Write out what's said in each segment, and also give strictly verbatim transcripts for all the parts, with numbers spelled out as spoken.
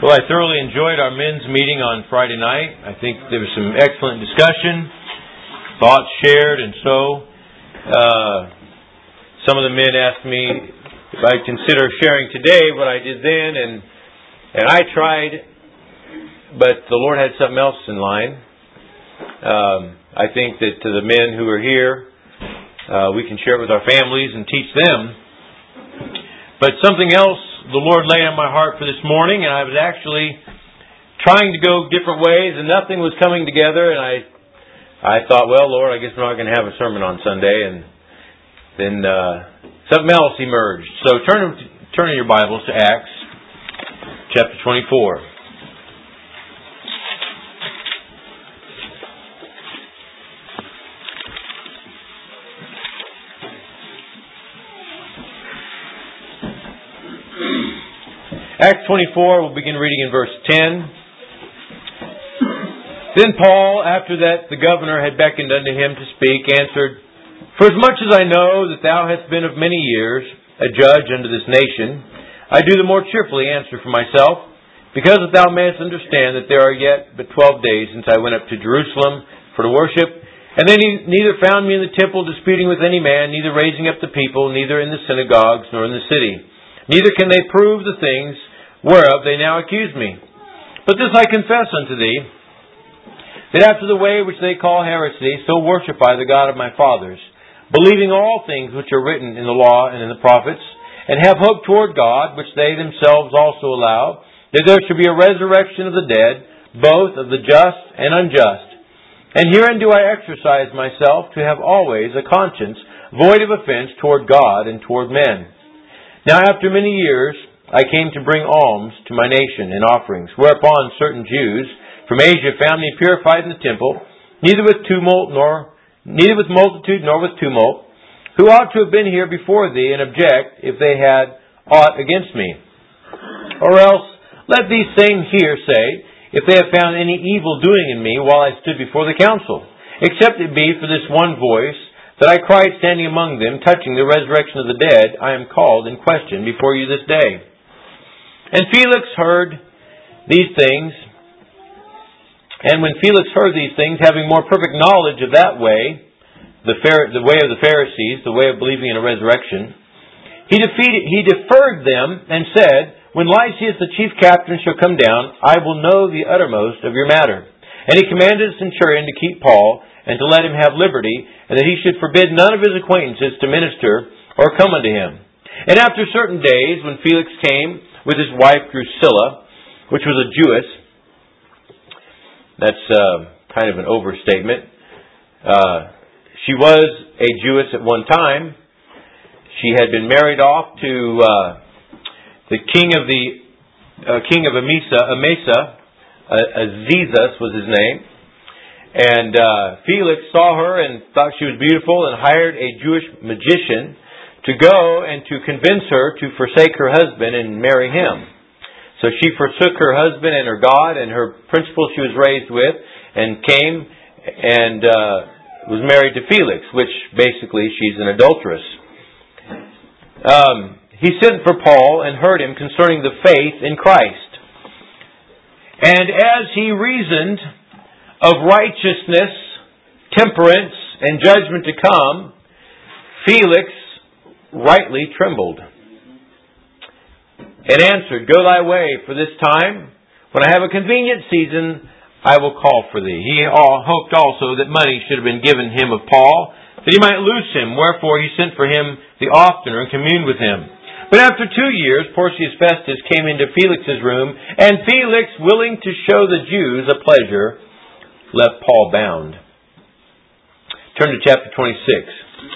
Well, I thoroughly enjoyed our men's meeting on Friday night. I think there was some excellent discussion, thoughts shared, and so uh, some of the men asked me if I'd consider sharing today what I did then, and and I tried, but the Lord had something else in line. Um, I think that to the men who are here, uh, we can share it with our families and teach them. But something else the Lord laid on my heart for this morning, and I was actually trying to go different ways, and nothing was coming together, and I I thought, well, Lord, I guess we're not going to have a sermon on Sunday, and then uh, something else emerged. So turn, turn in your Bibles to Acts chapter twenty-four. Acts twenty-four, we'll begin reading in verse ten. Then Paul, after that the governor had beckoned unto him to speak, answered, For as much as I know that thou hast been of many years a judge unto this nation, I do the more cheerfully answer for myself, because that thou mayest understand that there are yet but twelve days since I went up to Jerusalem for to worship, and then he neither found me in the temple disputing with any man, neither raising up the people, neither in the synagogues, nor in the city. Neither can they prove the things whereof they now accuse me. But this I confess unto thee, that after the way which they call heresy, so worship I the God of my fathers, believing all things which are written in the law and in the prophets, and have hope toward God, which they themselves also allow, that there should be a resurrection of the dead, both of the just and unjust. And herein do I exercise myself to have always a conscience void of offense toward God and toward men. Now after many years I came to bring alms to my nation in offerings, whereupon certain Jews from Asia found me purified in the temple, neither with tumult nor neither with multitude nor with tumult, who ought to have been here before thee and object if they had aught against me. Or else let these same here say, if they have found any evil doing in me while I stood before the council, except it be for this one voice that I cried standing among them, touching the resurrection of the dead, I am called in question before you this day. And Felix heard these things, and when Felix heard these things, having more perfect knowledge of that way, the, Phar- the way of the Pharisees, the way of believing in a resurrection, he defeated, he deferred them and said, When Lysias the chief captain shall come down, I will know the uttermost of your matter. And he commanded the centurion to keep Paul, and to let him have liberty, and that he should forbid none of his acquaintances to minister or come unto him. And after certain days, when Felix came with his wife Drusilla, which was a Jewess, that's uh, kind of an overstatement. Uh, she was a Jewess at one time. She had been married off to uh, the king of the uh, king of Emesa, Emesa, uh, Azizus was his name. And uh, Felix saw her and thought she was beautiful and hired a Jewish magician to go and to convince her to forsake her husband and marry him. So she forsook her husband and her God and her principles she was raised with and came and uh, was married to Felix, which basically she's an adulteress. Um, he sent for Paul and heard him concerning the faith in Christ. And as he reasoned of righteousness, temperance, and judgment to come, Felix rightly trembled and answered, Go thy way, for this time, when I have a convenient season, I will call for thee. He hoped also that money should have been given him of Paul, that he might loose him, wherefore he sent for him the oftener and communed with him. But after two years, Porcius Festus came into Felix's room, and Felix, willing to show the Jews a pleasure, left Paul bound. Turn to chapter twenty-six.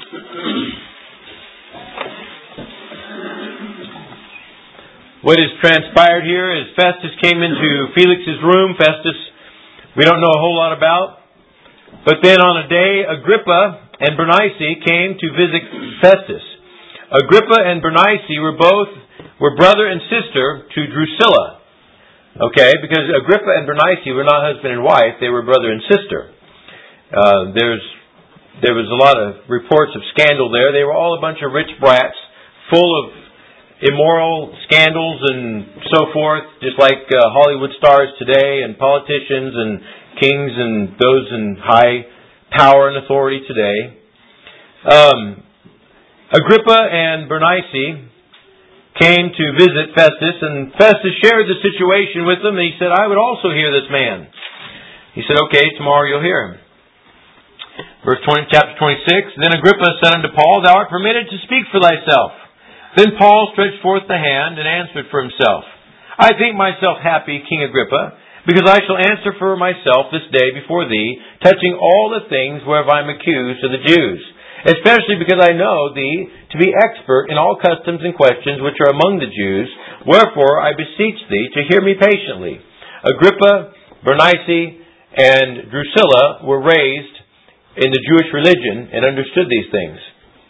What has transpired here is Festus came into Felix's room. Festus, we don't know a whole lot about. But then on a day, Agrippa and Bernice came to visit Festus. Agrippa and Bernice were both were brother and sister to Drusilla. Okay, because Agrippa and Bernice were not husband and wife; they were brother and sister. Uh, there's there was a lot of reports of scandal there. They were all a bunch of rich brats, full of immoral scandals and so forth, just like uh, Hollywood stars today and politicians and kings and those in high power and authority today. Um, Agrippa and Bernice came to visit Festus, and Festus shared the situation with them, and he said, I would also hear this man. He said, okay, tomorrow you'll hear him. Verse twenty, chapter twenty-six, Then Agrippa said unto Paul, Thou art permitted to speak for thyself. Then Paul stretched forth the hand and answered for himself. I think myself happy, King Agrippa, because I shall answer for myself this day before thee, touching all the things whereof I am accused of the Jews, especially because I know thee to be expert in all customs and questions which are among the Jews. Wherefore I beseech thee to hear me patiently. Agrippa, Bernice, and Drusilla were raised in the Jewish religion and understood these things.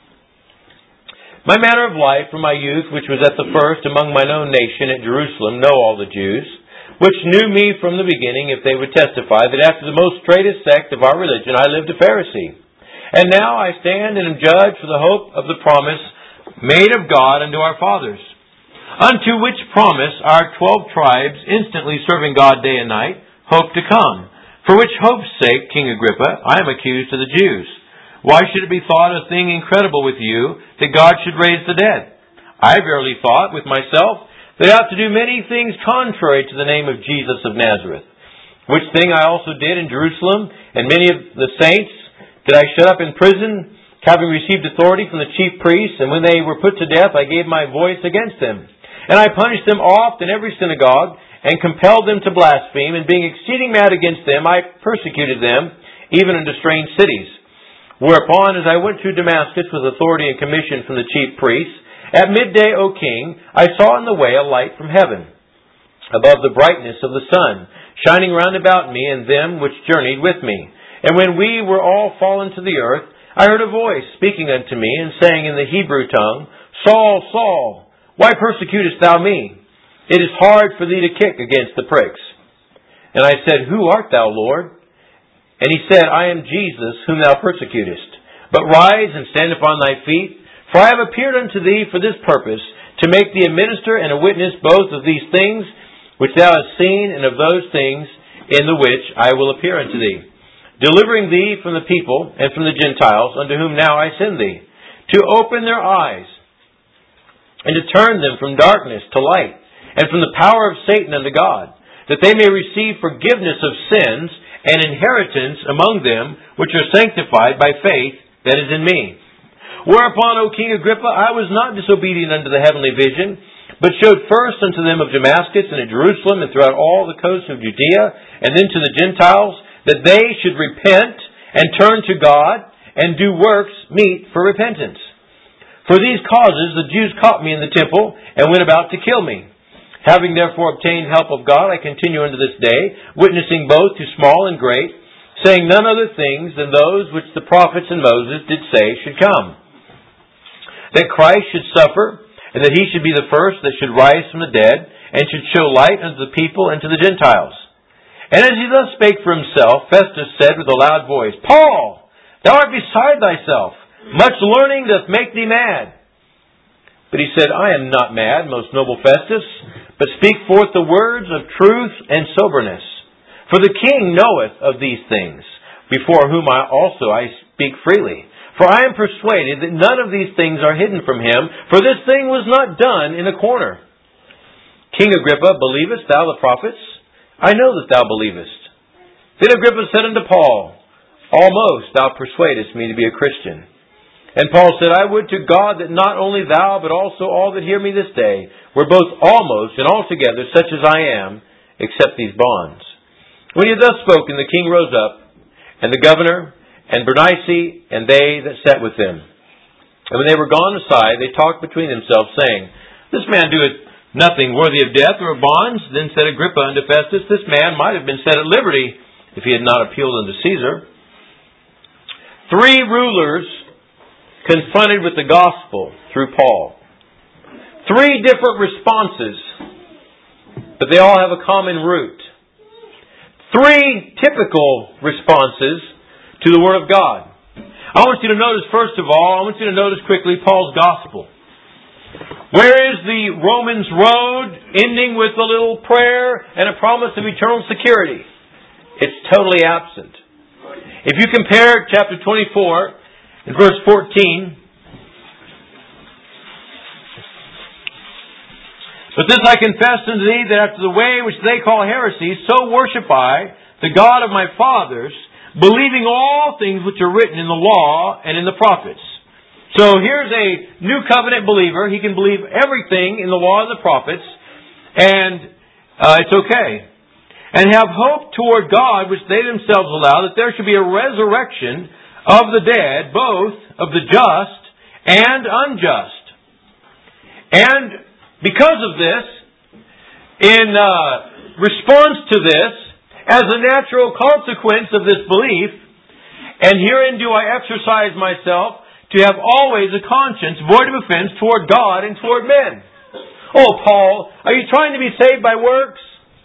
My manner of life from my youth, which was at the first among mine own nation at Jerusalem, know all the Jews, which knew me from the beginning, if they would testify that after the most straitest sect of our religion I lived a Pharisee. And now I stand and am judged for the hope of the promise made of God unto our fathers, unto which promise our twelve tribes, instantly serving God day and night, hope to come. For which hope's sake, King Agrippa, I am accused to the Jews. Why should it be thought a thing incredible with you that God should raise the dead? I verily thought with myself that I ought to do many things contrary to the name of Jesus of Nazareth. Which thing I also did in Jerusalem, and many of the saints did I shut up in prison, having received authority from the chief priests, and when they were put to death I gave my voice against them. And I punished them oft in every synagogue, and compelled them to blaspheme, and being exceeding mad against them, I persecuted them, even unto strange cities. Whereupon, as I went through Damascus with authority and commission from the chief priests, at midday, O king, I saw in the way a light from heaven, above the brightness of the sun, shining round about me and them which journeyed with me. And when we were all fallen to the earth, I heard a voice speaking unto me, and saying in the Hebrew tongue, Saul, Saul, why persecutest thou me? It is hard for thee to kick against the pricks. And I said, Who art thou, Lord? And he said, I am Jesus, whom thou persecutest. But rise and stand upon thy feet, for I have appeared unto thee for this purpose, to make thee a minister and a witness both of these things which thou hast seen, and of those things in the which I will appear unto thee, delivering thee from the people and from the Gentiles, unto whom now I send thee, to open their eyes, and to turn them from darkness to light, and from the power of Satan unto God, that they may receive forgiveness of sins, and inheritance among them which are sanctified by faith that is in me. Whereupon, O King Agrippa, I was not disobedient unto the heavenly vision, but showed first unto them of Damascus and at Jerusalem and throughout all the coasts of Judea, and then to the Gentiles, that they should repent and turn to God and do works meet for repentance. For these causes the Jews caught me in the temple and went about to kill me. Having therefore obtained help of God, I continue unto this day, witnessing both to small and great, saying none other things than those which the prophets and Moses did say should come. That Christ should suffer, and that he should be the first that should rise from the dead, and should show light unto the people and to the Gentiles. And as he thus spake for himself, Festus said with a loud voice, Paul, thou art beside thyself. Much learning doth make thee mad. But he said, I am not mad, most noble Festus, but speak forth the words of truth and soberness. For the king knoweth of these things, before whom I also I speak freely. For I am persuaded that none of these things are hidden from him, for this thing was not done in a corner. King Agrippa, believest thou the prophets? I know that thou believest. Then Agrippa said unto Paul, Almost thou persuadest me to be a Christian. And Paul said, I would to God that not only thou, but also all that hear me this day, were both almost and altogether such as I am, except these bonds. When he had thus spoken, the king rose up, and the governor, and Bernice, and they that sat with them. And when they were gone aside, they talked between themselves, saying, This man doeth nothing worthy of death or of bonds. Then said Agrippa unto Festus, This man might have been set at liberty, if he had not appealed unto Caesar. Three rulers confronted with the gospel through Paul. Three different responses, but they all have a common root. Three typical responses to the Word of God. I want you to notice, first of all, I want you to notice quickly Paul's gospel. Where is the Romans road ending with a little prayer and a promise of eternal security? It's totally absent. If you compare chapter twenty-four and verse fourteen, "But this I confess unto thee, that after the way which they call heresy, so worship I the God of my fathers, believing all things which are written in the law and in the prophets." So here's a new covenant believer. He can believe everything in the law and the prophets, and uh, it's okay. "And have hope toward God, which they themselves allow, that there should be a resurrection of the dead, both of the just and unjust." And because of this, in uh, response to this, as a natural consequence of this belief, "And herein do I exercise myself, to have always a conscience void of offense toward God and toward men." Oh, Paul, are you trying to be saved by works?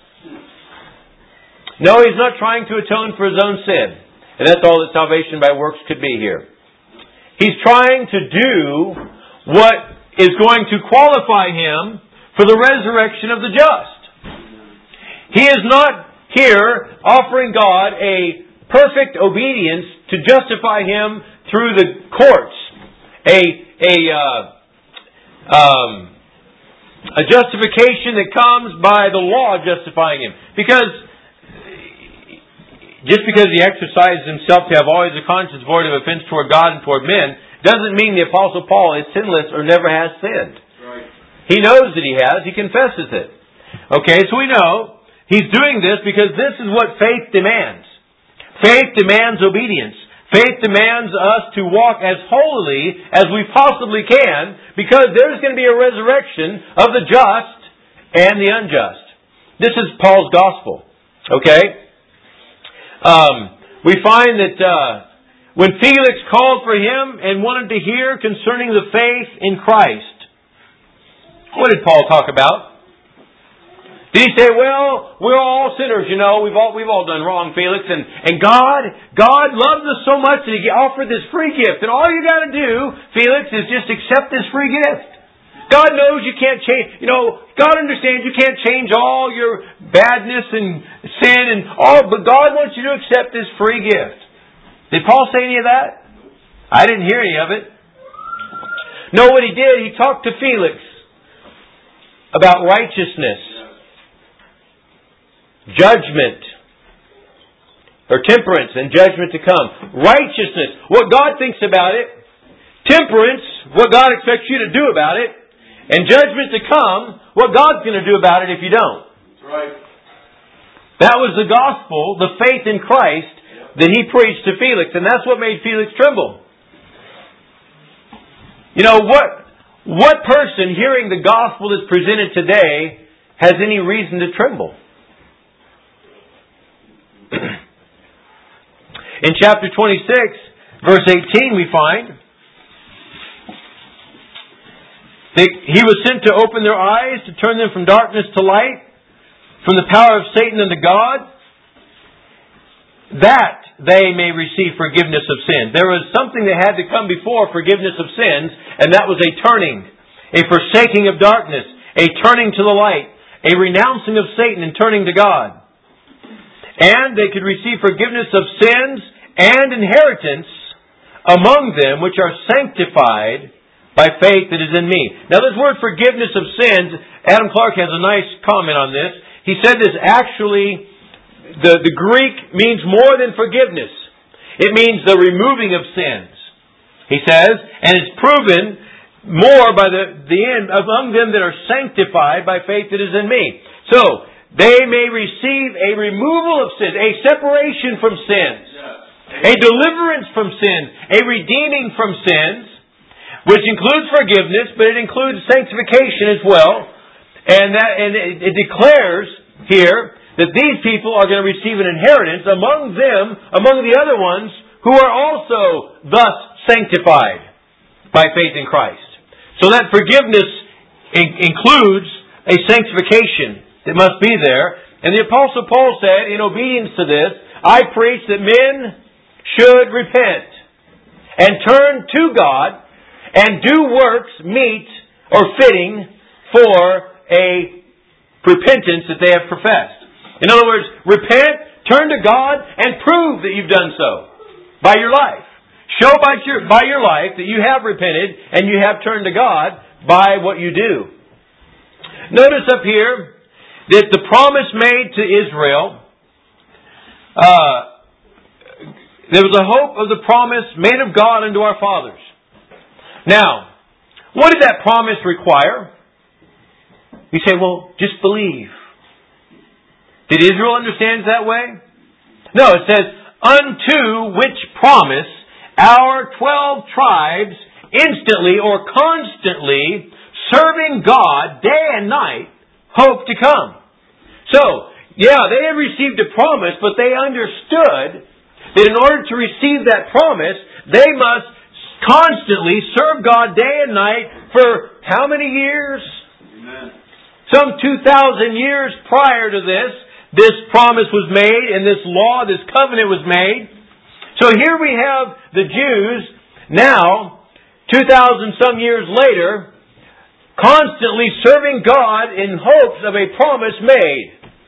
No, he's not trying to atone for his own sin. And that's all that salvation by works could be here. He's trying to do what is going to qualify him for the resurrection of the just. He is not here offering God a perfect obedience to justify him through the courts. A, a, uh, um, a justification that comes by the law justifying him. Because just because he exercises himself to have always a conscience void of offense toward God and toward men, doesn't mean the Apostle Paul is sinless or never has sinned. Right. He knows that he has. He confesses it. Okay, so we know he's doing this because this is what faith demands. Faith demands obedience. Faith demands us to walk as holily as we possibly can, because there's going to be a resurrection of the just and the unjust. This is Paul's gospel. Okay? Um, we find that uh, when Felix called for him and wanted to hear concerning the faith in Christ, what did Paul talk about? Did he say, "Well, we're all sinners, you know, we've all we've all done wrong, Felix, and, and God, God loves us so much that He offered this free gift, and all you got to do, Felix, is just accept this free gift. God knows you can't change, you know, God understands you can't change all your badness and sin and all, but God wants you to accept this free gift." Did Paul say any of that? I didn't hear any of it. No, what he did, he talked to Felix about righteousness, judgment, or temperance and judgment to come. Righteousness, what God thinks about it. Temperance, what God expects you to do about it. And judgment to come, what God's going to do about it if you don't. That's right. That was the gospel, the faith in Christ that he preached to Felix. And that's what made Felix tremble. You know, what, what person hearing the gospel that's presented today has any reason to tremble? In chapter twenty-six, verse eighteen, we find that he was sent to open their eyes, to turn them from darkness to light, from the power of Satan unto God, that they may receive forgiveness of sins. There was something that had to come before forgiveness of sins, and that was a turning, a forsaking of darkness, a turning to the light, a renouncing of Satan and turning to God. And they could receive forgiveness of sins and inheritance among them which are sanctified by faith that is in me. Now this word forgiveness of sins, Adam Clark has a nice comment on this. He said this actually, the, the Greek means more than forgiveness. It means the removing of sins. He says, and it's proven more by the, the end among them that are sanctified by faith that is in me. So, they may receive a removal of sins, a separation from sins, a deliverance from sins, a redeeming from sins, which includes forgiveness, but it includes sanctification as well. And that, and it, it declares here that these people are going to receive an inheritance among them, among the other ones who are also thus sanctified by faith in Christ. So that forgiveness in, includes a sanctification that must be there. And the Apostle Paul said, in obedience to this, I preach that men should repent and turn to God and do works meet or fitting for a repentance that they have professed. In other words, repent, turn to God, and prove that you've done so by your life. Show by your, by your life that you have repented and you have turned to God by what you do. Notice up here that the promise made to Israel, uh, there was a hope of the promise made of God unto our fathers. Now, what did that promise require? You say, well, just believe. Did Israel understand it that way? No, it says, unto which promise our twelve tribes instantly or constantly serving God day and night hope to come. So, yeah, they had received a promise, but they understood that in order to receive that promise, they must constantly serve God day and night for how many years? Amen. Some two thousand years prior to this, this promise was made and this law, this covenant was made. So here we have the Jews now, two thousand some years later, constantly serving God in hopes of a promise made.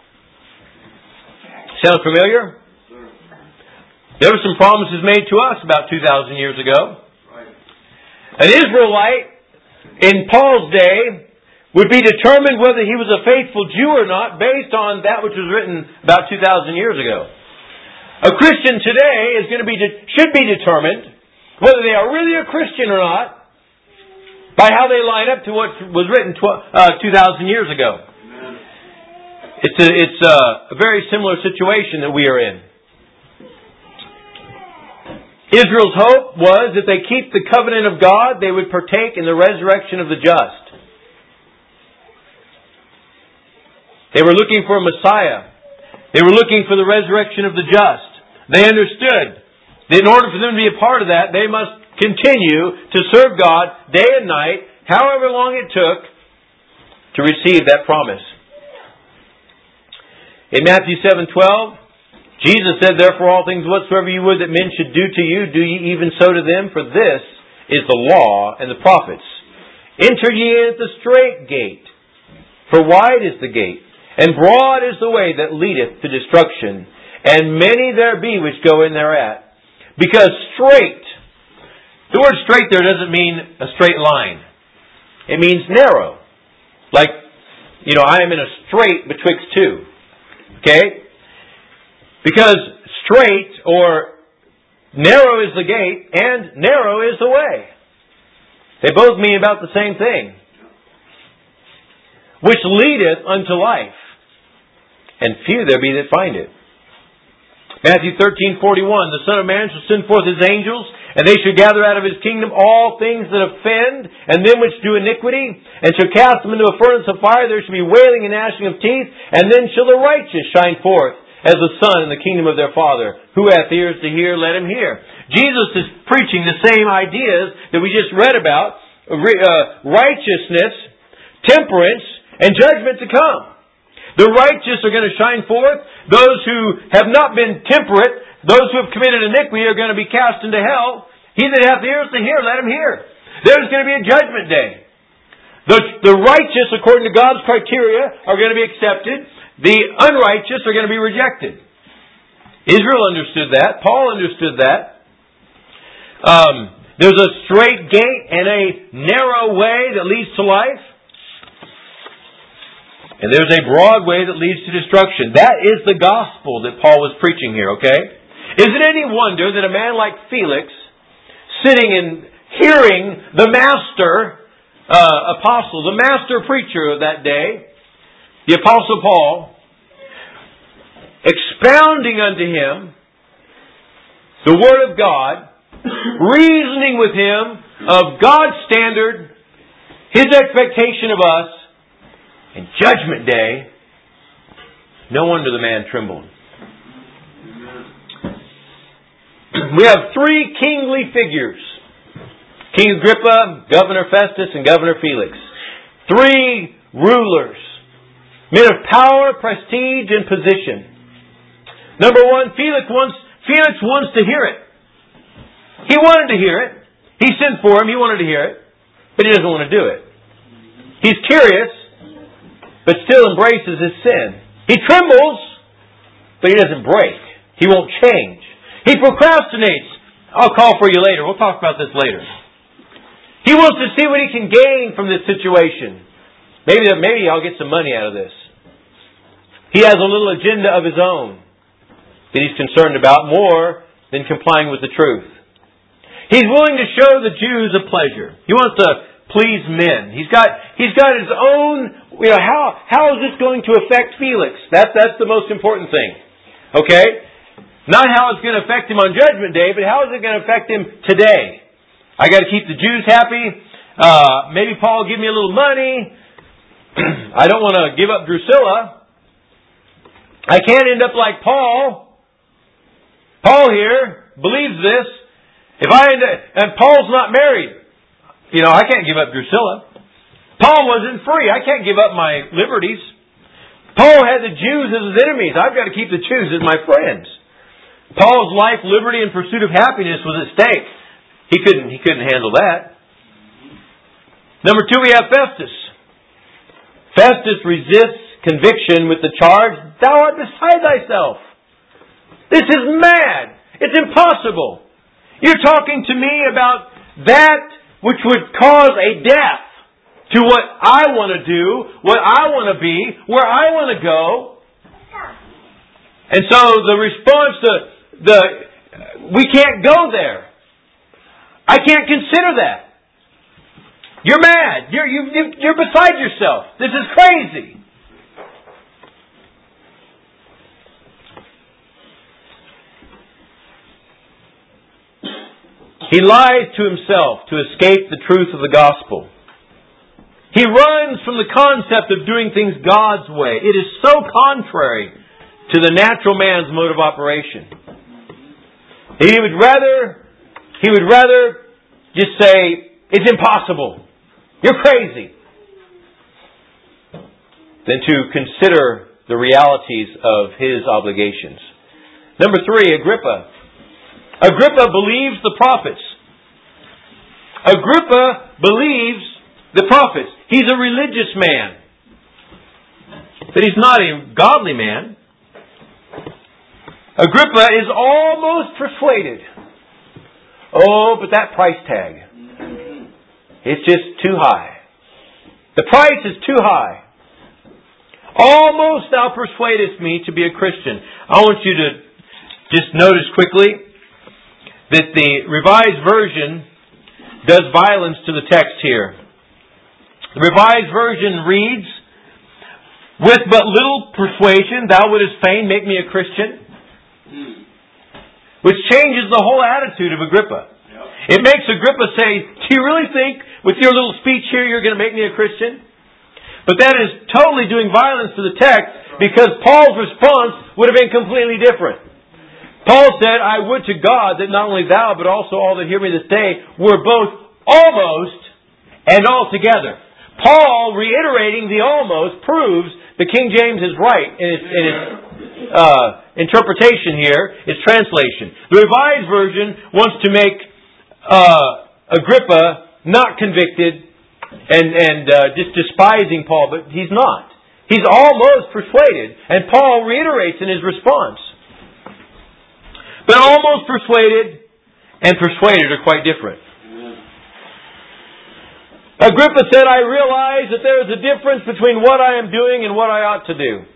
Sound familiar? There were some promises made to us about two thousand years ago. An Israelite in Paul's day would be determined whether he was a faithful Jew or not based on that which was written about two thousand years ago. A Christian today is going to be should be determined whether they are really a Christian or not by how they line up to what was written two thousand years ago. Amen. It's a, it's a, a very similar situation that we are in. Israel's hope was that they keep the covenant of God, they would partake in the resurrection of the just. They were looking for a Messiah. They were looking for the resurrection of the just. They understood that in order for them to be a part of that, they must continue to serve God day and night, however long it took to receive that promise. In Matthew seven twelve, Jesus said, therefore all things whatsoever you would that men should do to you, do ye even so to them, for this is the law and the prophets. Enter ye in at the strait gate, for wide is the gate, and broad is the way that leadeth to destruction, and many there be which go in thereat. Because strait, the word straight there doesn't mean a straight line. It means narrow. Like, you know, I am in a strait betwixt two. Okay? Because straight or narrow is the gate and narrow is the way. They both mean about the same thing. Which leadeth unto life, and few there be that find it. Matthew thirteen forty-one, the Son of Man shall send forth His angels, and they shall gather out of His kingdom all things that offend, and them which do iniquity, and shall cast them into a furnace of fire. There shall be wailing and gnashing of teeth, and then shall the righteous shine forth as the sun in the kingdom of their Father. Who hath ears to hear, let him hear. Jesus is preaching the same ideas that we just read about, uh, righteousness, temperance, and judgment to come. The righteous are going to shine forth. Those who have not been temperate, those who have committed iniquity are going to be cast into hell. He that hath ears to hear, let him hear. There's going to be a judgment day. The, the righteous, according to God's criteria, are going to be accepted. The unrighteous are going to be rejected. Israel understood that. Paul understood that. Um, there's a straight gate and a narrow way that leads to life. And there's a broad way that leads to destruction. That is the gospel that Paul was preaching here, okay? Is it any wonder that a man like Felix, sitting and hearing the master uh, apostle, the master preacher of that day, the Apostle Paul, expounding unto him the Word of God, reasoning with him of God's standard, His expectation of us, in Judgment Day, no wonder the man trembled. We have three kingly figures. King Agrippa, Governor Festus, and Governor Felix. Three rulers. Men of power, prestige, and position. Number one, Felix wants, Felix wants to hear it. He wanted to hear it. He sent for him. He wanted to hear it. But he doesn't want to do it. He's curious, but still embraces his sin. He trembles, but he doesn't break. He won't change. He procrastinates. I'll call for you later. We'll talk about this later. He wants to see what he can gain from this situation. Maybe, maybe I'll get some money out of this. He has a little agenda of his own that he's concerned about more than complying with the truth. He's willing to show the Jews a pleasure. He wants to please men. He's got he's got his own, you know, how how is this going to affect Felix? That's that's the most important thing. Okay? Not how it's going to affect him on Judgment Day, but how is it going to affect him today? I got to keep the Jews happy. Uh, maybe Paul will give me a little money. I don't want to give up Drusilla. I can't end up like Paul. Paul here believes this. If I end up, and Paul's not married, you know, I can't give up Drusilla. Paul wasn't free. I can't give up my liberties. Paul had the Jews as his enemies. I've got to keep the Jews as my friends. Paul's life, liberty, and pursuit of happiness was at stake. He couldn't, he couldn't handle that. Number two, we have Festus. Festus resists conviction with the charge, "Thou art beside thyself. This is mad. It's impossible. You're talking to me about that which would cause a death to what I want to do, what I want to be, where I want to go." And so the response to the, we can't go there. I can't consider that. You're mad. You're, you, you're beside yourself. This is crazy. He lies to himself to escape the truth of the gospel. He runs from the concept of doing things God's way. It is so contrary to the natural man's mode of operation. He would rather, he would rather just say, "It's impossible. You're crazy," than to consider the realities of his obligations. Number three, Agrippa. Agrippa believes the prophets. Agrippa believes the prophets. He's a religious man. But he's not a godly man. Agrippa is almost persuaded. Oh, but that price tag. It's just too high. The price is too high. Almost thou persuadest me to be a Christian. I want you to just notice quickly that the Revised Version does violence to the text here. The Revised Version reads, "With but little persuasion thou wouldest fain make me a Christian," which changes the whole attitude of Agrippa. It makes Agrippa say, "Do you really think with your little speech here you're going to make me a Christian?" But that is totally doing violence to the text, because Paul's response would have been completely different. Paul said, "I would to God that not only thou, but also all that hear me this day, were both almost and altogether." Paul, reiterating the almost, proves the King James is right in its, in its uh, interpretation here, its translation. The Revised Version wants to make uh, Agrippa not convicted and, and uh, just despising Paul, but he's not. He's almost persuaded, and Paul reiterates in his response. But almost persuaded and persuaded are quite different. Agrippa said, "I realize that there is a difference between what I am doing and what I ought to do.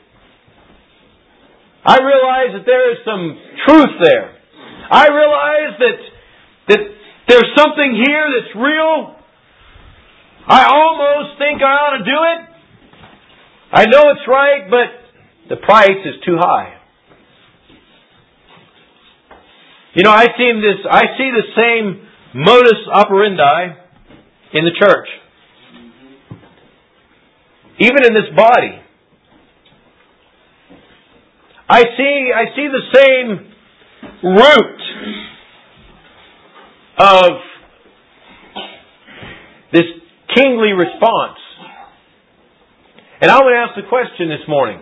I realize that there is some truth there. I realize that, that there's something here that's real. I almost think I ought to do it. I know it's right, but the price is too high." You know, I see this. I see the same modus operandi in the church, even in this body. I see. I see the same root of this kingly response. And I want to ask the question this morning: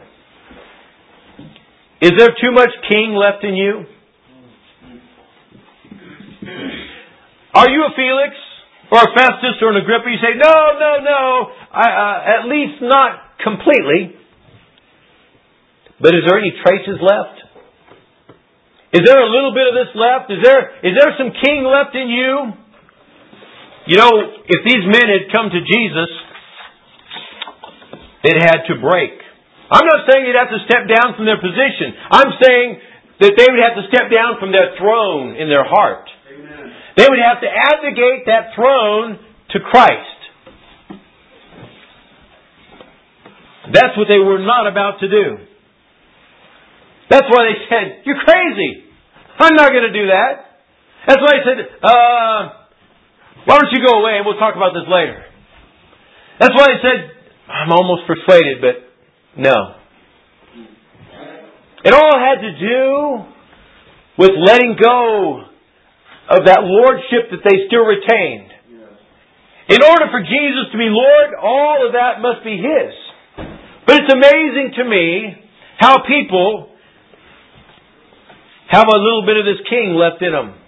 is there too much king left in you? Are you a Felix? Or a Festus or an Agrippa, you say, no, no, no, I, uh, at least not completely. But is there any traces left? Is there a little bit of this left? Is there, is there some king left in you? You know, if these men had come to Jesus, it had to break. I'm not saying they'd have to step down from their position. I'm saying that they would have to step down from their throne in their heart. Amen. They would have to abdicate that throne to Christ. That's what they were not about to do. That's why they said, you're crazy. I'm not going to do that. That's why they said, uh, why don't you go away and we'll talk about this later. That's why they said, I'm almost persuaded, but no. It all had to do with letting go of that lordship that they still retained. In order for Jesus to be Lord, all of that must be His. But it's amazing to me how people have a little bit of this king left in them.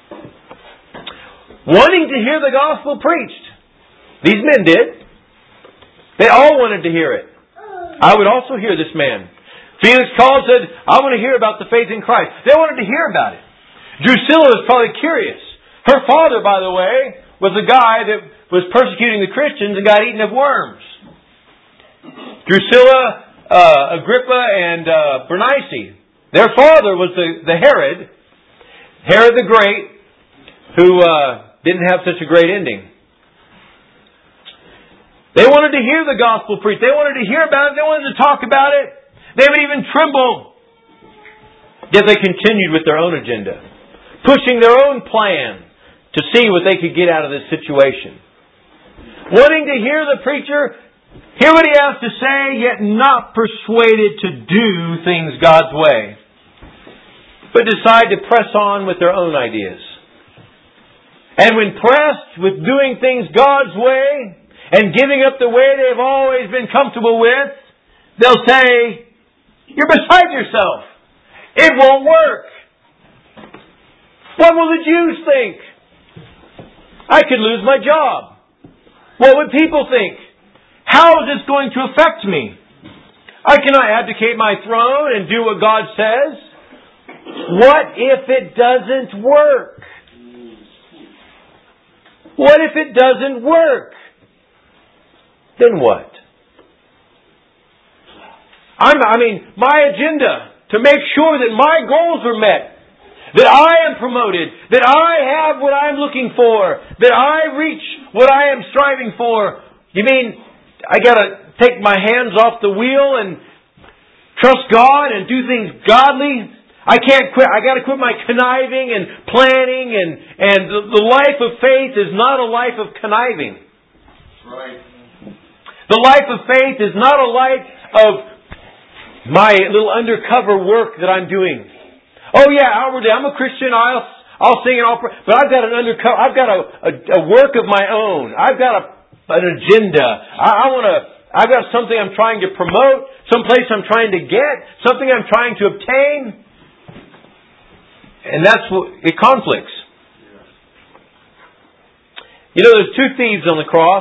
Wanting to hear the gospel preached. These men did. They all wanted to hear it. I would also hear this man. Felix called and said, I want to hear about the faith in Christ. They wanted to hear about it. Drusilla was probably curious. Her father, by the way, was a guy that was persecuting the Christians and got eaten of worms. Drusilla, uh, Agrippa, and uh, Bernice. Their father was the, the Herod, Herod the Great, who uh, didn't have such a great ending. They wanted to hear the gospel preached. They wanted to hear about it. They wanted to talk about it. They would even tremble. Yet they continued with their own agenda, pushing their own plan to see what they could get out of this situation. Wanting to hear the preacher, hear what he has to say, yet not persuaded to do things God's way, but decide to press on with their own ideas. And when pressed with doing things God's way and giving up the way they've always been comfortable with, they'll say, you're beside yourself. It won't work. What will the Jews think? I could lose my job. What would people think? How is this going to affect me? I cannot abdicate my throne and do what God says. What if it doesn't work? What if it doesn't work? Then what? I'm, I mean, my agenda to make sure that my goals are met, that I am promoted, that I have what I'm looking for, that I reach what I am striving for. You mean I gotta take my hands off the wheel and trust God and do things godly? I can't quit. I gotta quit my conniving and planning, and, and the, the life of faith is not a life of conniving. Right. The life of faith is not a life of my little undercover work that I'm doing. Oh yeah, outwardly I'm a Christian. I'll I'll sing and I'll pray, but I've got an undercover. I've got a, a, a work of my own. I've got a, an agenda. I, I want to. I've got something I'm trying to promote. Someplace I'm trying to get. Something I'm trying to obtain. And that's what it conflicts. You know, there's two thieves on the cross,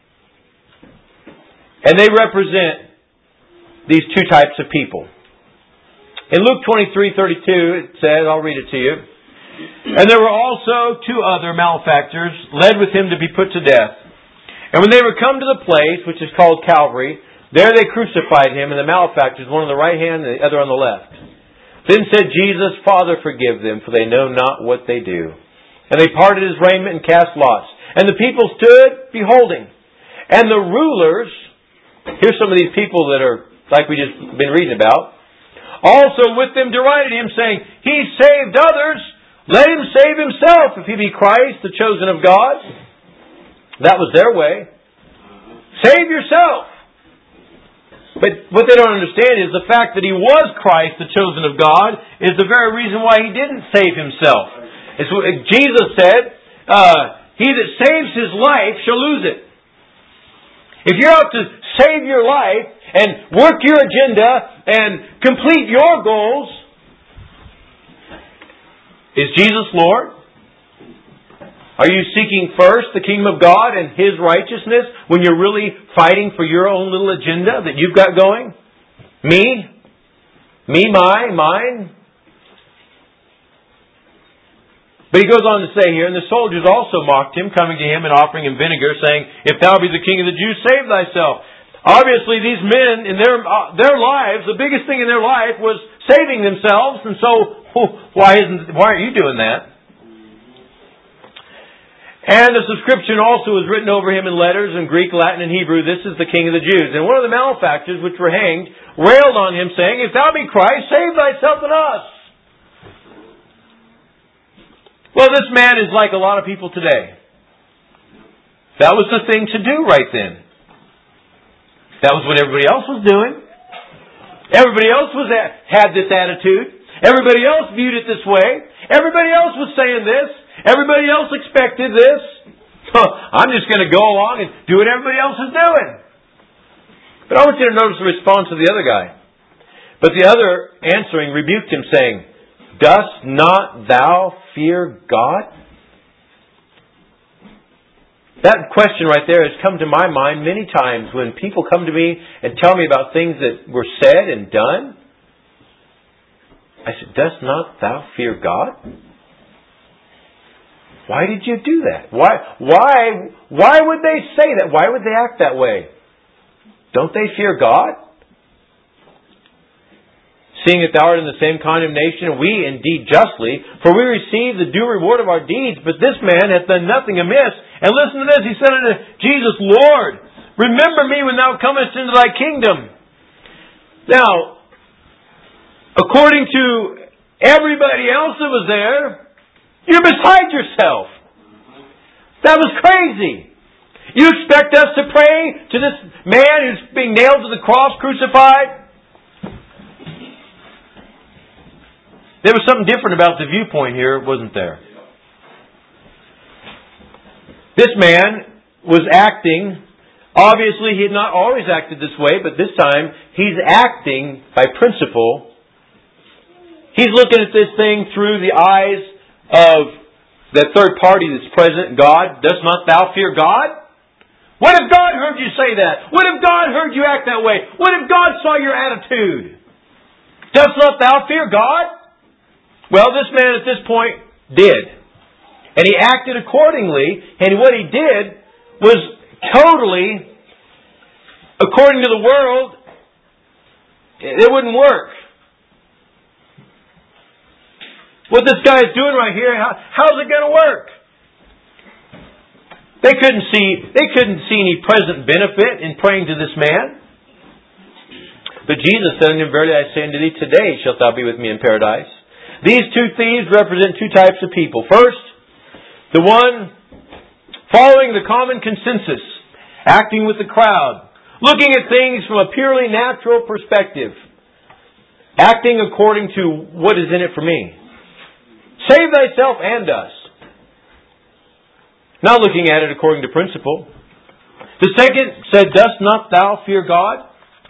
and they represent these two types of people. In Luke twenty-three thirty-two, it says, I'll read it to you. And there were also two other malefactors led with him to be put to death. And when they were come to the place, which is called Calvary, there they crucified him, and the malefactors, one on the right hand and the other on the left. Then said Jesus, Father, forgive them, for they know not what they do. And they parted his raiment and cast lots. And the people stood beholding. And the rulers, here's some of these people that are like we just been reading about, also with them derided him, saying, He saved others, let him save himself, if he be Christ, the chosen of God. That was their way. Save yourself. But what they don't understand is the fact that he was Christ, the chosen of God, is the very reason why he didn't save himself. It's what Jesus said, uh, he that saves his life shall lose it. If you're out to save your life and work your agenda and complete your goals, is Jesus Lord? Are you seeking first the kingdom of God and His righteousness when you're really fighting for your own little agenda that you've got going? Me? Me, my, mine? But he goes on to say here, and the soldiers also mocked him, coming to him and offering him vinegar, saying, If thou be the king of the Jews, save thyself. Obviously, these men, in their uh, their lives, the biggest thing in their life was saving themselves, and so, why isn't why aren't you doing that? And the subscription also was written over him in letters in Greek, Latin, and Hebrew, This is the King of the Jews. And one of the malefactors which were hanged railed on him, saying, If thou be Christ, save thyself and us. Well, this man is like a lot of people today. That was the thing to do right then. That was what everybody else was doing. Everybody else was at, had this attitude. Everybody else viewed it this way. Everybody else was saying this. Everybody else expected this. I'm just going to go along and do what everybody else is doing. But I want you to notice the response of the other guy. But the other answering rebuked him, saying, Dost not thou fear God? That question right there has come to my mind many times when people come to me and tell me about things that were said and done. I said, Dost not thou fear God? Why did you do that? Why, why, why would they say that? Why would they act that way? Don't they fear God? Seeing that thou art in the same condemnation, and we indeed justly, for we receive the due reward of our deeds, but this man hath done nothing amiss. And listen to this, he said unto Jesus, Lord, remember me when thou comest into thy kingdom. Now, according to everybody else that was there, you're beside yourself. That was crazy. You expect us to pray to this man who's being nailed to the cross, crucified? There was something different about the viewpoint here, wasn't there? This man was acting, obviously he had not always acted this way, but this time he's acting by principle. He's looking at this thing through the eyes of that third party that's present, God. Dost not thou fear God? What if God heard you say that? What if God heard you act that way? What if God saw your attitude? Dost not thou fear God? Well, this man at this point did. And he acted accordingly, and what he did was totally, according to the world, it wouldn't work. What this guy is doing right here, how, how's it going to work? They couldn't see, they couldn't see any present benefit in praying to this man. But Jesus said unto him, Verily I say unto thee, today shalt thou be with me in paradise. These two thieves represent two types of people. First, the one following the common consensus, acting with the crowd, looking at things from a purely natural perspective, acting according to what is in it for me. Save thyself and us. Not looking at it according to principle. The second said, Dost not thou fear God?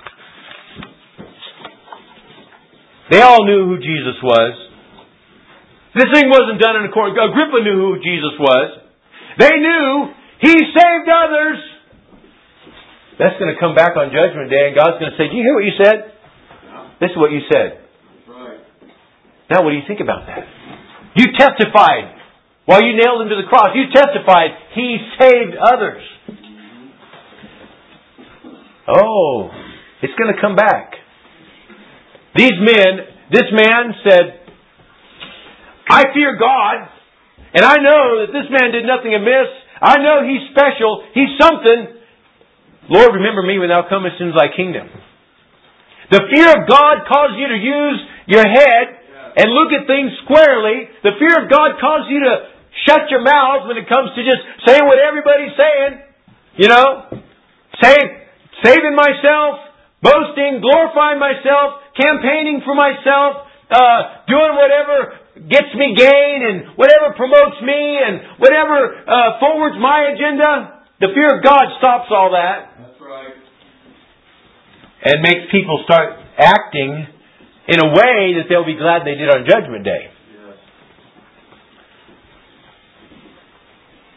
They all knew who Jesus was. This thing wasn't done in accordance. Agrippa knew who Jesus was. They knew He saved others. That's going to come back on Judgment Day, and God's going to say, Do you hear what you said? This is what you said. Now what do you think about that? You testified while you nailed Him to the cross. You testified He saved others. Oh, it's going to come back. These men, this man said, I fear God, and I know that this man did nothing amiss. I know He's special. He's something. Lord, remember me when Thou comest into Thy kingdom. The fear of God causes you to use your head and look at things squarely. The fear of God causes you to shut your mouth when it comes to just saying what everybody's saying. You know? Save, saving myself, boasting, glorifying myself, campaigning for myself, uh, doing whatever gets me gain and whatever promotes me and whatever uh, forwards my agenda. The fear of God stops all that. That's right. And makes people start acting in a way that they'll be glad they did on Judgment Day. Yes.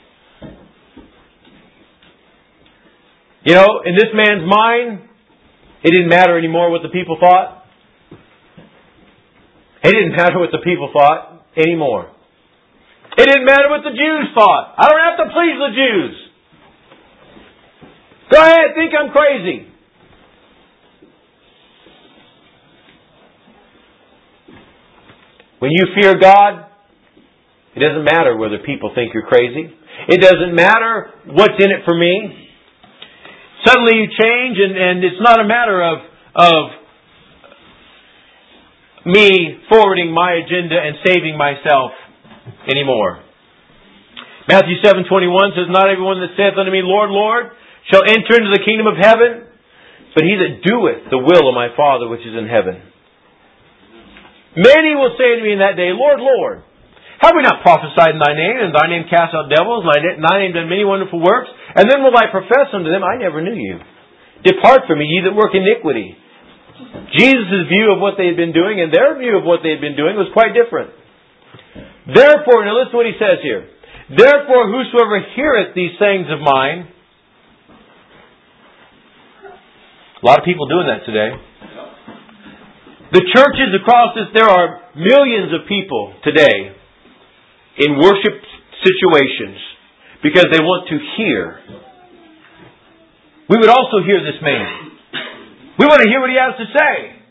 You know, in this man's mind, it didn't matter anymore what the people thought. It didn't matter what the people thought anymore. It didn't matter what the Jews thought. I don't have to please the Jews. Go ahead, think I'm crazy. When you fear God, it doesn't matter whether people think you're crazy. It doesn't matter what's in it for me. Suddenly you change, and, and it's not a matter of, of me forwarding my agenda and saving myself anymore. Matthew seven twenty-one says, "Not everyone that saith unto me, Lord, Lord, shall enter into the kingdom of heaven, but he that doeth the will of my Father which is in heaven." Many will say to me in that day, Lord, Lord, have we not prophesied in thy name, and in thy name cast out devils, and in thy name done many wonderful works? And then will I profess unto them, I never knew you. Depart from me, ye that work iniquity. Jesus' view of what they had been doing and their view of what they had been doing was quite different. Therefore, now listen to what he says here. Therefore, whosoever heareth these sayings of mine. A lot of people doing that today. The churches across this, there are millions of people today in worship situations because they want to hear. We would also hear this man. We want to hear what he has to say.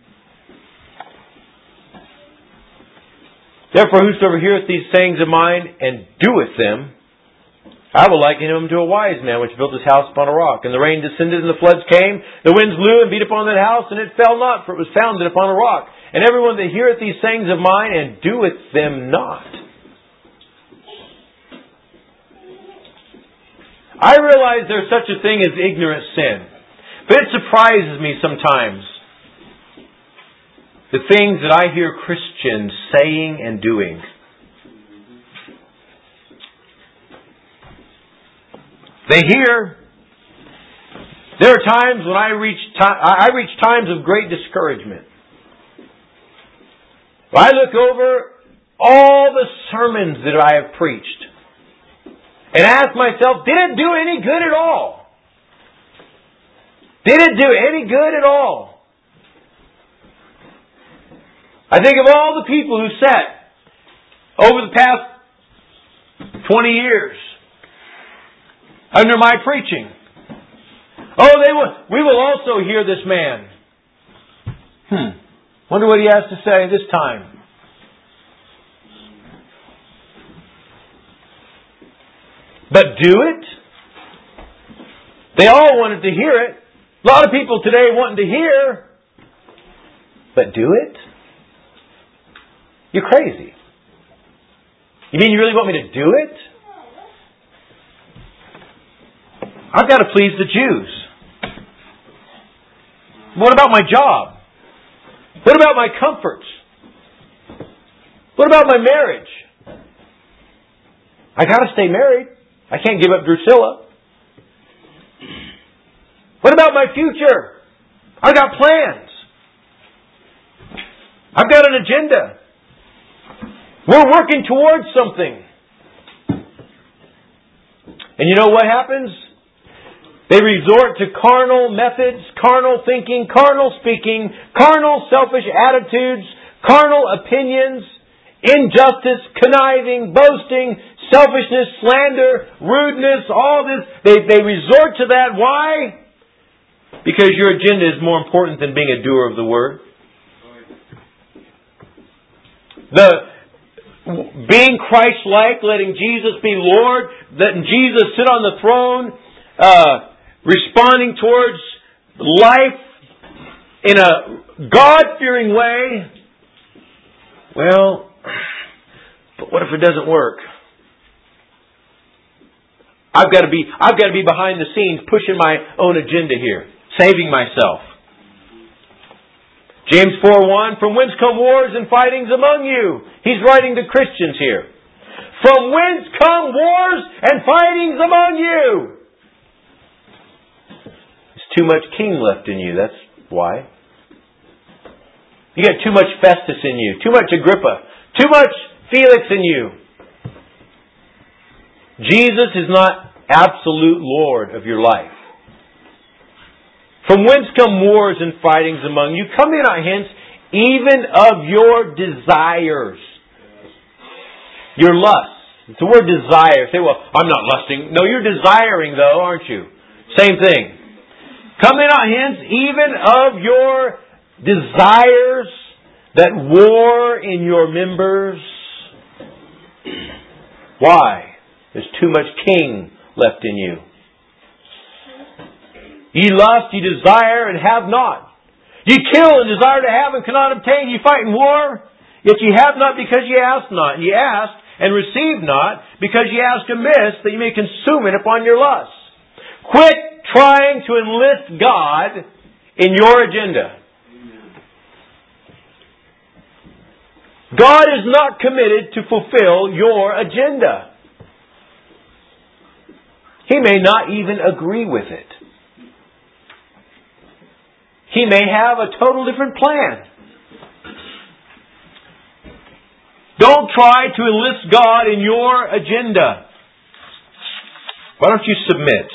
Therefore, whosoever heareth these sayings of mine and doeth them, I will liken him to a wise man which built his house upon a rock. And the rain descended and the floods came. The winds blew and beat upon that house, and it fell not, for it was founded upon a rock. And everyone that heareth these sayings of mine and doeth them not. I realize there's such a thing as ignorant sin. But it surprises me sometimes the things that I hear Christians saying and doing. They hear. There are times when I reach I reach times of great discouragement. I look over all the sermons that I have preached and ask myself, did it do any good at all? Did it do any good at all? I think of all the people who sat over the past twenty years under my preaching. Oh, they will, we will also hear this man. Hmm. Wonder what he has to say this time. But do it? They all wanted to hear it. A lot of people today wanting to hear. But do it? You're crazy. You mean you really want me to do it? I've got to please the Jews. What about my job? What about my comforts? What about my marriage? I got to stay married. I can't give up Drusilla. What about my future? I got plans. I've got an agenda. We're working towards something. And you know what happens? They resort to carnal methods, carnal thinking, carnal speaking, carnal selfish attitudes, carnal opinions, injustice, conniving, boasting, selfishness, slander, rudeness, all this. They, they resort to that. Why? Because your agenda is more important than being a doer of the word. The being Christ-like, letting Jesus be Lord, letting Jesus sit on the throne, uh, responding towards life in a God-fearing way. Well, but what if it doesn't work? I've got to be, I've got to be behind the scenes pushing my own agenda here, saving myself. James four one, from whence come wars and fightings among you? He's writing to Christians here. From whence come wars and fightings among you? There's too much king left in you, that's why. You got too much Festus in you, too much Agrippa, too much Felix in you. Jesus is not absolute Lord of your life. From whence come wars and fightings among you? Come ye not hence, even of your desires. Your lusts. It's the word desire. Say, well, I'm not lusting. No, you're desiring though, aren't you? Same thing. Come ye not hence, even of your desires that war in your members. Why? There's too much king left in you. Ye lust, ye desire, and have not. Ye kill and desire to have and cannot obtain. Ye fight in war, yet ye have not because ye ask not. Ye ask and receive not because ye ask amiss, that ye may consume it upon your lusts. Quit trying to enlist God in your agenda. God is not committed to fulfill your agenda. He may not even agree with it. He may have a total different plan. Don't try to enlist God in your agenda. Why don't you submit?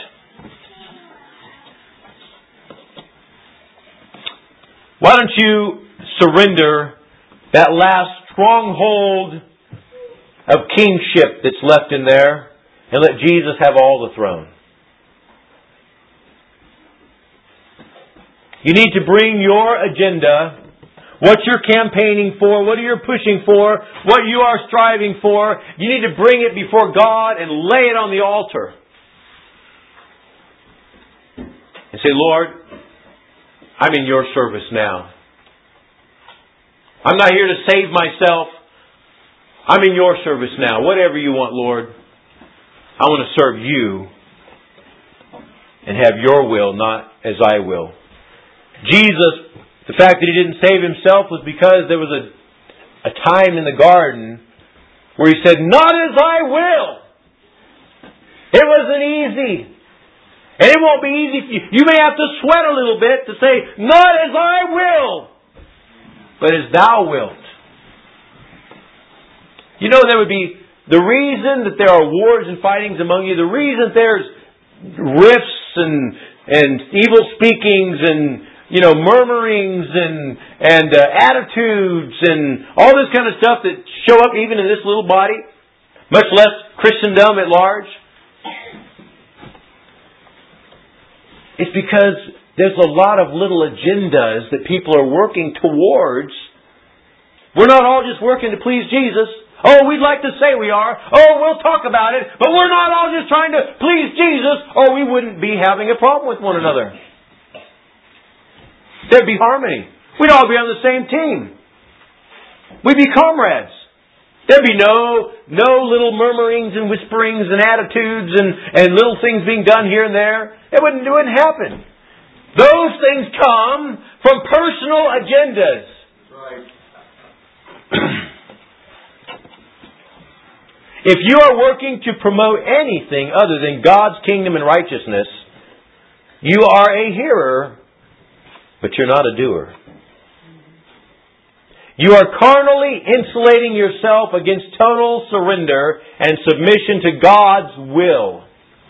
Why don't you surrender that last stronghold of kingship that's left in there and let Jesus have all the throne? You need to bring your agenda, what you're campaigning for, what you're pushing for, what you are striving for. You need to bring it before God and lay it on the altar. And say, Lord, I'm in your service now. I'm not here to save myself. I'm in your service now. Whatever you want, Lord. I want to serve you and have your will, not as I will. Jesus, the fact that He didn't save Himself was because there was a, a time in the garden where He said, not as I will. It wasn't easy. And it won't be easy for you. You may have to sweat a little bit to say, not as I will, but as Thou wilt. You know, there would be the reason that there are wars and fightings among you, the reason there's rifts and, and evil speakings and you know, murmurings and and uh, attitudes and all this kind of stuff that show up even in this little body, much less Christendom at large. It's because there's a lot of little agendas that people are working towards. We're not all just working to please Jesus. Oh, we'd like to say we are. Oh, we'll talk about it. But we're not all just trying to please Jesus, or we wouldn't be having a problem with one another. There'd be harmony. We'd all be on the same team. We'd be comrades. There'd be no no little murmurings and whisperings and attitudes and, and little things being done here and there. It wouldn't, it wouldn't happen. Those things come from personal agendas. Right. If you are working to promote anything other than God's kingdom and righteousness, you are a hearer, but you're not a doer. You are carnally insulating yourself against total surrender and submission to God's will.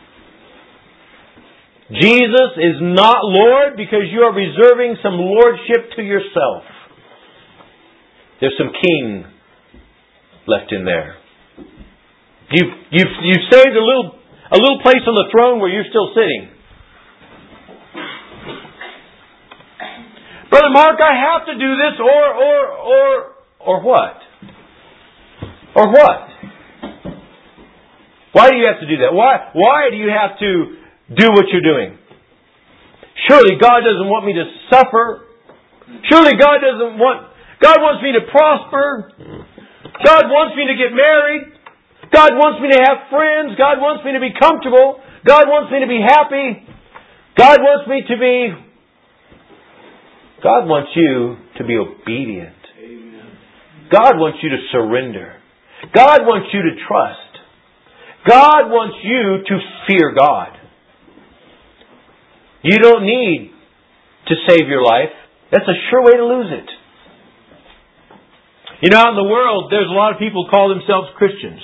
Jesus is not Lord because you are reserving some lordship to yourself. There's some king left in there. You've, you've, you've saved a little, a little place on the throne where you're still sitting. Brother Mark, I have to do this, or, or, or, or what? Or what? Why do you have to do that? Why, why do you have to do what you're doing? Surely God doesn't want me to suffer. Surely God doesn't want, God wants me to prosper. God wants me to get married. God wants me to have friends. God wants me to be comfortable. God wants me to be happy. God wants me to be... God wants you to be obedient. Amen. God wants you to surrender. God wants you to trust. God wants you to fear God. You don't need to save your life. That's a sure way to lose it. You know, out in the world, there's a lot of people who call themselves Christians.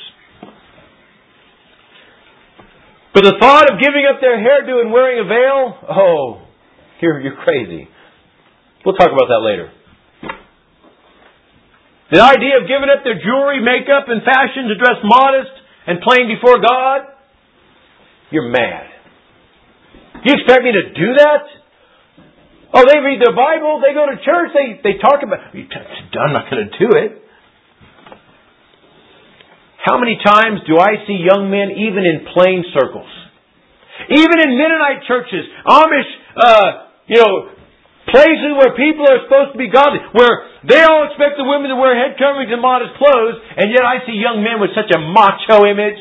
But the thought of giving up their hairdo and wearing a veil, oh, You're, you're crazy. We'll talk about that later. The idea of giving up their jewelry, makeup, and fashion to dress modest and plain before God? You're mad. Do you expect me to do that? Oh, they read their Bible, they go to church, they, they talk about it. I'm not going to do it. How many times do I see young men even in plain circles? Even in Mennonite churches, Amish, uh, you know, places where people are supposed to be godly, where they all expect the women to wear head coverings and modest clothes, and yet I see young men with such a macho image.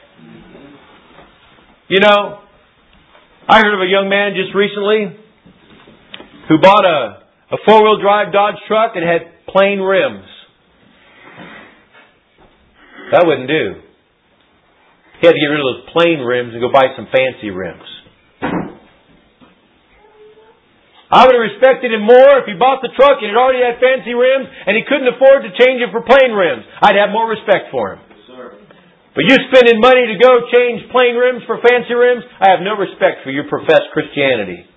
You know, I heard of a young man just recently who bought a, a four-wheel drive Dodge truck and had plain rims. That wouldn't do. He had to get rid of those plain rims and go buy some fancy rims. I would have respected him more if he bought the truck and it already had fancy rims and he couldn't afford to change it for plain rims. I'd have more respect for him. Yes, sir. But you spending money to go change plain rims for fancy rims, I have no respect for your professed Christianity.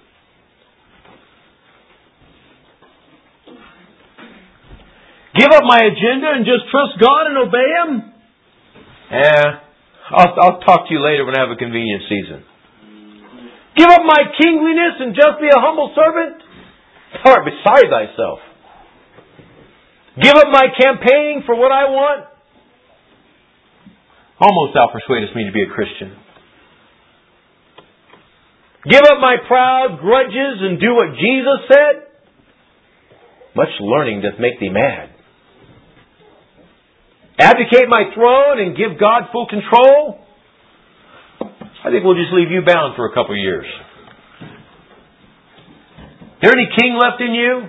Give up my agenda and just trust God and obey Him? Eh, I'll, I'll talk to you later when I have a convenient season. Give up my kingliness and just be a humble servant? Thou art beside thyself. Give up my campaigning for what I want? Almost thou persuadest me to be a Christian. Give up my proud grudges and do what Jesus said? Much learning doth make thee mad. Abdicate my throne and give God full control? I think we'll just leave you bound for a couple of years. Is there any king left in you?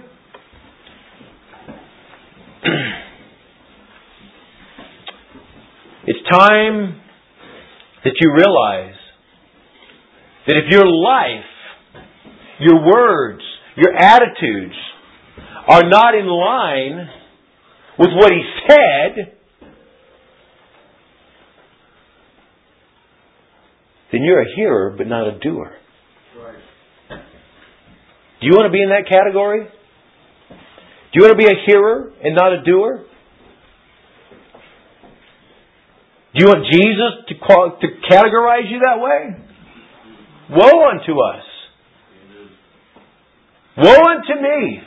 It's time that you realize that if your life, your words, your attitudes are not in line with what He said, then you're a hearer but not a doer. Right. Do you want to be in that category? Do you want to be a hearer and not a doer? Do you want Jesus to, qual- to categorize you that way? Woe unto us. Woe unto me.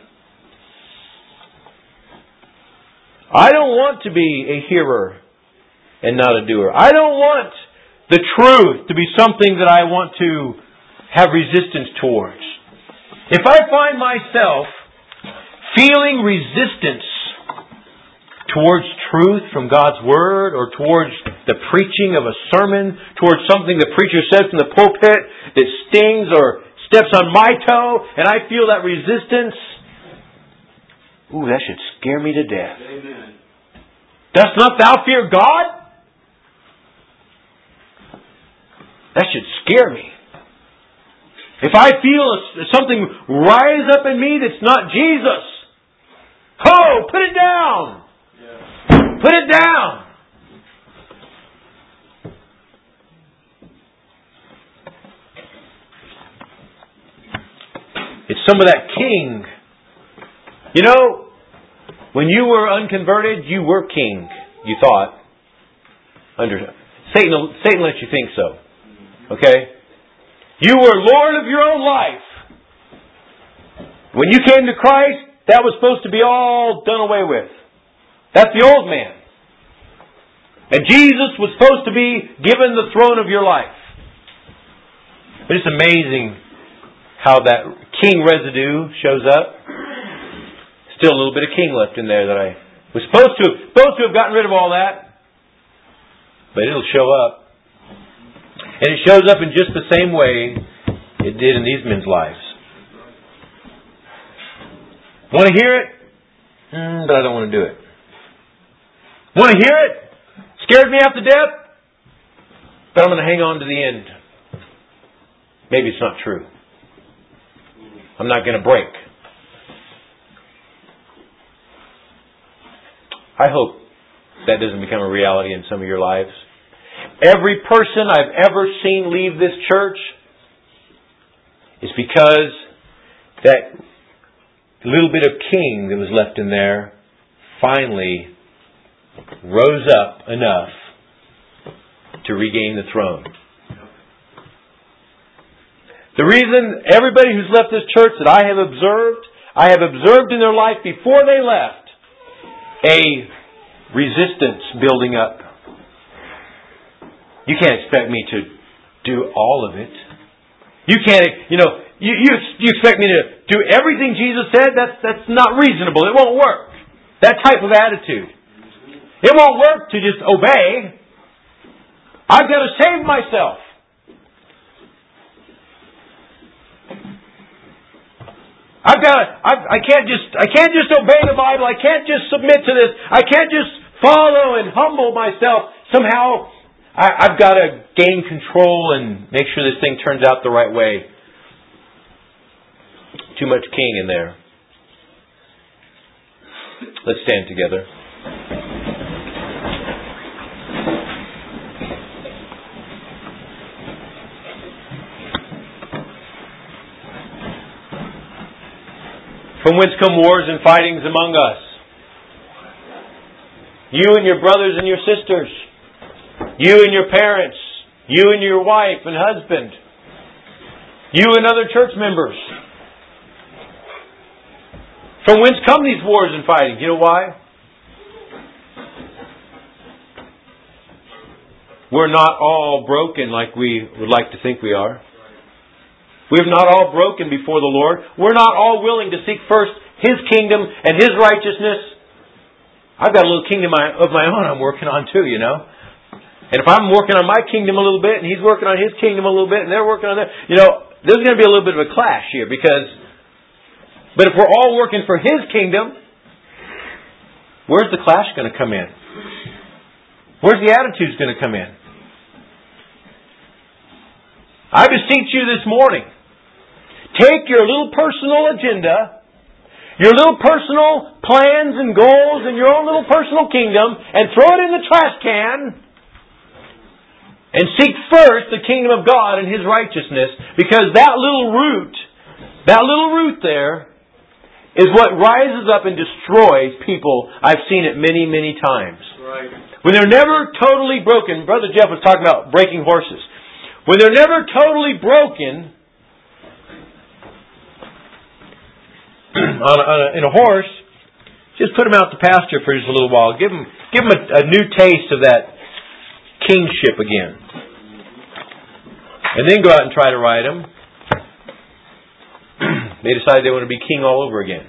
I don't want to be a hearer and not a doer. I don't want the truth to be something that I want to have resistance towards. If I find myself feeling resistance towards truth from God's Word, or towards the preaching of a sermon, towards something the preacher says from the pulpit that stings or steps on my toe, and I feel that resistance, ooh, that should scare me to death. Amen. Dost not thou fear God? That should scare me. If I feel something rise up in me that's not Jesus, ho, put it down. Yeah. Put it down. It's some of that king. You know, when you were unconverted, you were king, you thought. Under Satan, Satan lets you think so. Okay? You were Lord of your own life. When you came to Christ, that was supposed to be all done away with. That's the old man. And Jesus was supposed to be given the throne of your life. But it's amazing how that king residue shows up. Still a little bit of king left in there that I was supposed to, supposed to have gotten rid of all that. But it'll show up. And it shows up in just the same way it did in these men's lives. Want to hear it? Mm, but I don't want to do it. Want to hear it? Scared me half to death? But I'm going to hang on to the end. Maybe it's not true. I'm not going to break. I hope that doesn't become a reality in some of your lives. Every person I've ever seen leave this church is because that little bit of king that was left in there finally rose up enough to regain the throne. The reason everybody who's left this church that I have observed, I have observed in their life before they left, a resistance building up. You can't expect me to do all of it. You can't, you know, you, you, you expect me to do everything Jesus said? That's, that's not reasonable. It won't work. That type of attitude. It won't work to just obey. I've got to save myself. I've got to, I, I can't just, I can't just obey the Bible. I can't just submit to this. I can't just follow and humble myself. Somehow, I, I've got to gain control and make sure this thing turns out the right way. Too much king in there. Let's stand together. From whence come wars and fightings among us? You and your brothers and your sisters. You and your parents. You and your wife and husband. You and other church members. From whence come these wars and fightings? You know why? We're not all broken like we would like to think we are. We're not all broken before the Lord. We're not all willing to seek first His kingdom and His righteousness. I've got a little kingdom of my own I'm working on too, you know. And if I'm working on my kingdom a little bit and He's working on His kingdom a little bit and they're working on their... You know, there's going to be a little bit of a clash here because... But if we're all working for His kingdom, where's the clash going to come in? Where's the attitudes going to come in? I beseech you this morning, take your little personal agenda, your little personal plans and goals and your own little personal kingdom and throw it in the trash can and seek first the kingdom of God and His righteousness, because that little root, that little root there is what rises up and destroys people. I've seen it many, many times. Right. When they're never totally broken, Brother Jeff was talking about breaking horses. When they're never totally broken on a, on a, in a horse, just put them out to pasture for just a little while. Give them, give them a, a new taste of that kingship again. And then go out and try to ride them. They decide they want to be king all over again.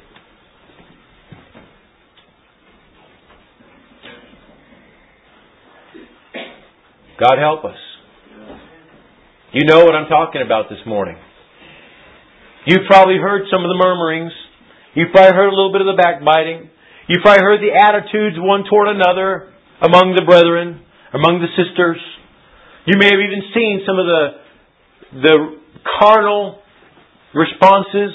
God help us. You know what I'm talking about this morning. You've probably heard some of the murmurings. You've probably heard a little bit of the backbiting. You've probably heard the attitudes one toward another among the brethren, among the sisters. You may have even seen some of the the carnal responses.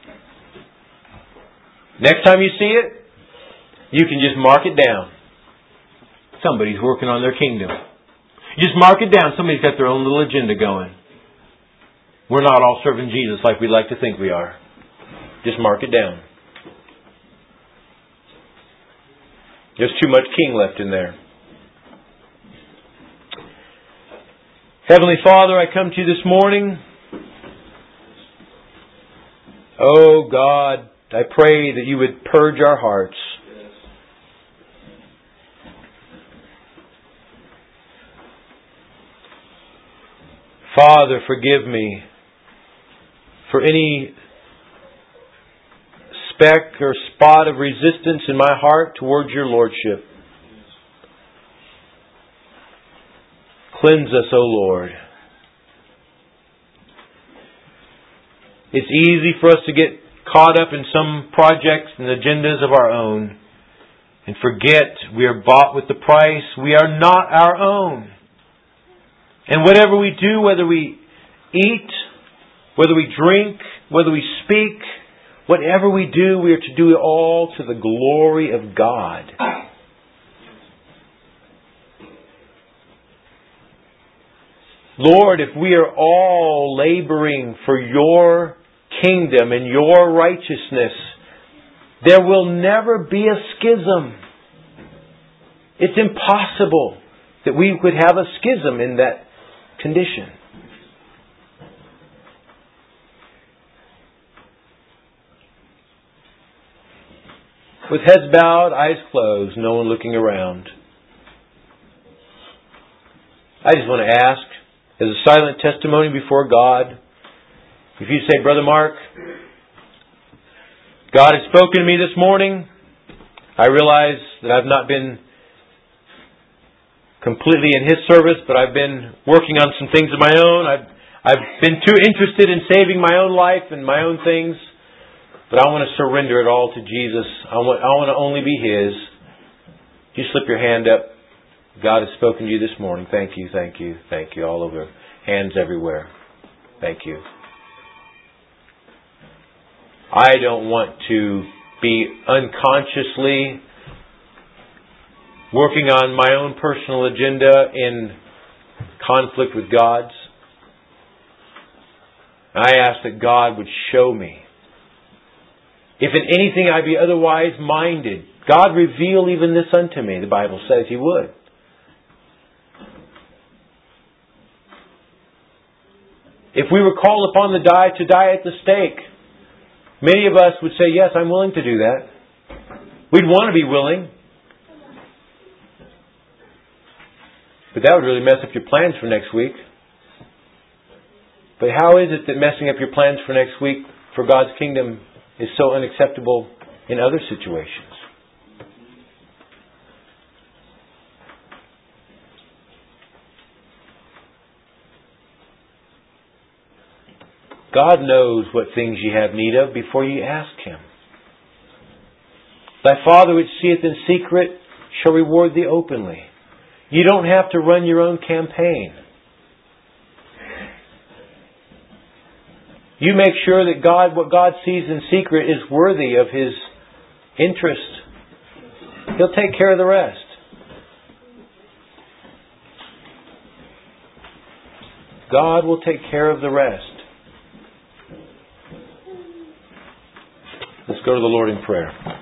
Next time you see it, you can just mark it down. Somebody's working on their kingdom. You just mark it down. Somebody's got their own little agenda going. We're not all serving Jesus like we'd like to think we are. Just mark it down. There's too much king left in there. Heavenly Father, I come to you this morning. Oh God, I pray that you would purge our hearts. Father, forgive me for any speck or spot of resistance in my heart towards your Lordship. Cleanse us, O Lord. It's easy for us to get caught up in some projects and agendas of our own and forget we are bought with the price. We are not our own. And whatever we do, whether we eat, whether we drink, whether we speak, whatever we do, we are to do it all to the glory of God. Lord, if we are all laboring for your kingdom and your righteousness, there will never be a schism. It's impossible that we would have a schism in that condition. With heads bowed, eyes closed, no one looking around, I just want to ask, as a silent testimony before God, if you say, Brother Mark, God has spoken to me this morning. I realize that I've not been completely in His service, but I've been working on some things of my own. I've, I've been too interested in saving my own life and my own things, but I want to surrender it all to Jesus. I want, I want to only be His. You slip your hand up. God has spoken to you this morning. Thank you, thank you, thank you. All over. Hands everywhere. Thank you. I don't want to be unconsciously working on my own personal agenda in conflict with God's. I ask that God would show me. If in anything I be otherwise minded, God reveal even this unto me, the Bible says He would. If we were called upon to die, to die at the stake, many of us would say, yes, I'm willing to do that. We'd want to be willing. But that would really mess up your plans for next week. But how is it that messing up your plans for next week for God's kingdom is so unacceptable in other situations? God knows what things ye have need of before ye ask Him. Thy Father which seeth in secret shall reward thee openly. You don't have to run your own campaign. You make sure that God, what God sees in secret is worthy of His interest. He'll take care of the rest. God will take care of the rest. Let's go to the Lord in prayer.